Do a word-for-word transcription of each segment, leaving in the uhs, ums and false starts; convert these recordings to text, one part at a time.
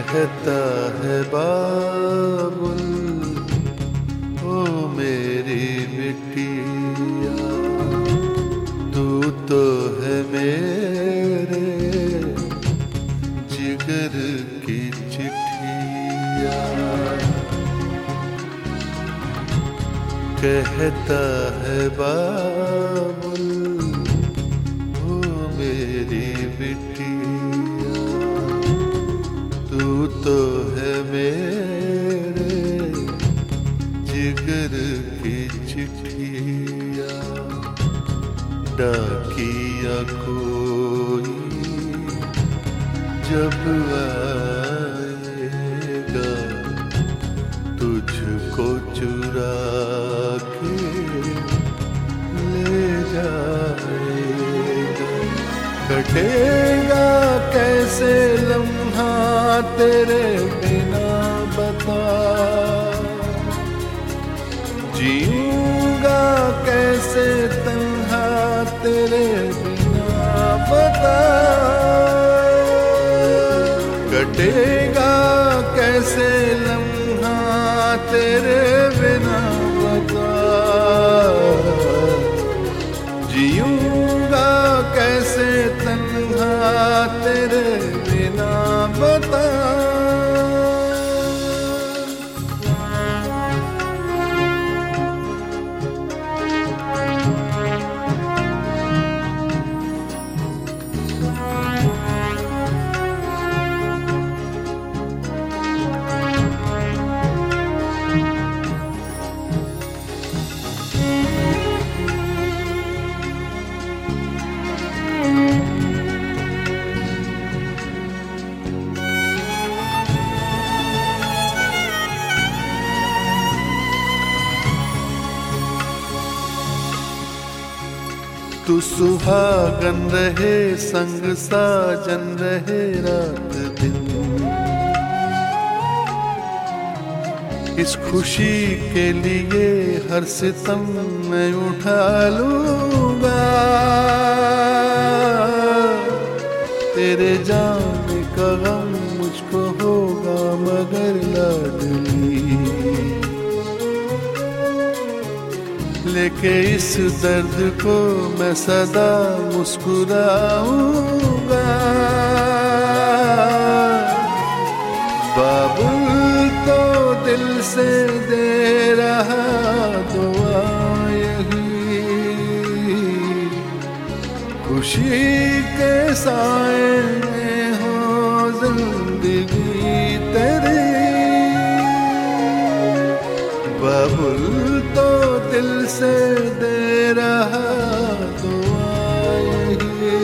कहता है बाबुल ओ मेरी बिटिया, तू तो है मेरे जिगर की चिट्ठिया। कहता है बाबुल ओ मेरी बिटिया, तू तो है मेरे जिगर की चिट्ठिया। डाकिया कोई जब आएगा तुझको चुरा के ले जाएगा। कटेगा कैसे लम्हा तेरे बिना बता, जीऊंगा कैसे तन्हा तेरे बिना बता। कटेगा कैसे लम्हा तेरे बिना बता, जीऊंगा कैसे तन्हा तेरे बिना बता। तू सुहागन रहे संग साजन रहे रात दिन, इस खुशी के लिए हर सितम मैं उठा लूंगा। तेरे जाने का गम मुझको होगा मगर लाडली, लेके इस दर्द को मैं सदा मुस्कुराऊंगा। बाबुल तो दिल से दे रहा दुआ यही, खुशी के साए में हो जिंदगी तेरी। बाबुल तो दिल से दे रहा दुआ यही,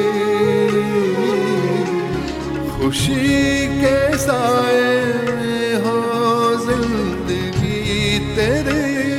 खुशी के साए में हो जिंदगी तेरी।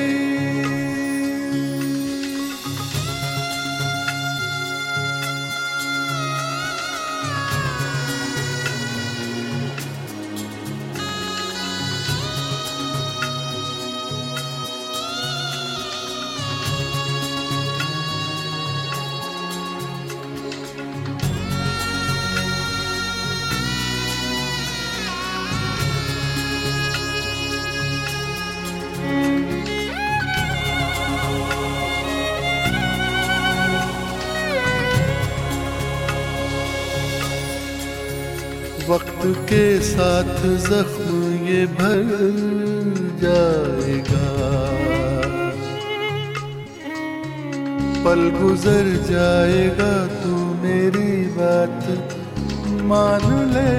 वक्त के साथ जख्म ये भर जाएगा, पल गुजर जाएगा तू मेरी बात मान ले।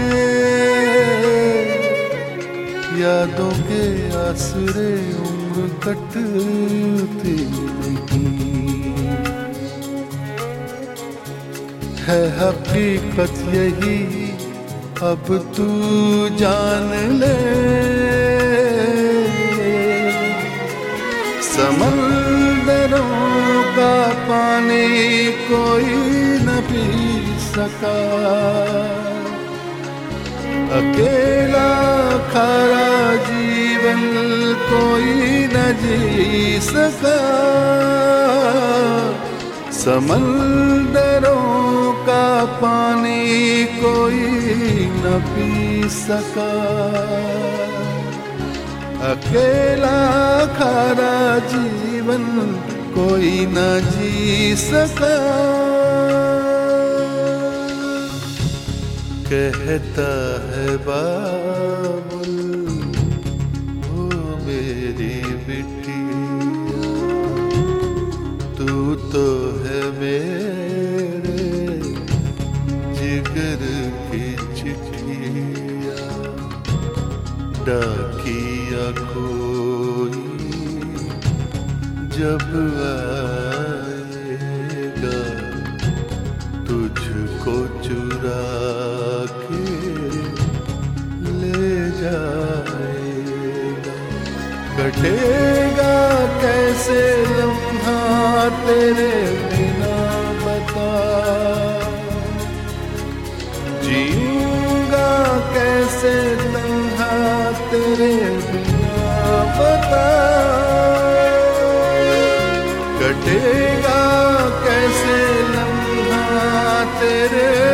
यादों के आसरे उम्र कटती नहीं, है हकीकत यही अब तू जान ले। समंदरों का पानी कोई न पी सका, अकेला खारा जीवन कोई न जी सका। समंदरों का पानी कोई न पी सका, अकेला खारा जीवन कोई न जी सका। कहता है बाबुल ओ मेरी बिटिया, तू तो है मेरे जिगर की चिट्ठिया, डाकिया कोई जब आएगा तुझको चुरा के ले जाएगा। कटेगा कैसे लम्हा तेरे बिना बता, जीऊंगा कैसे तन्हा तेरे बिना बता। कटेगा कैसे लम्हा तेरे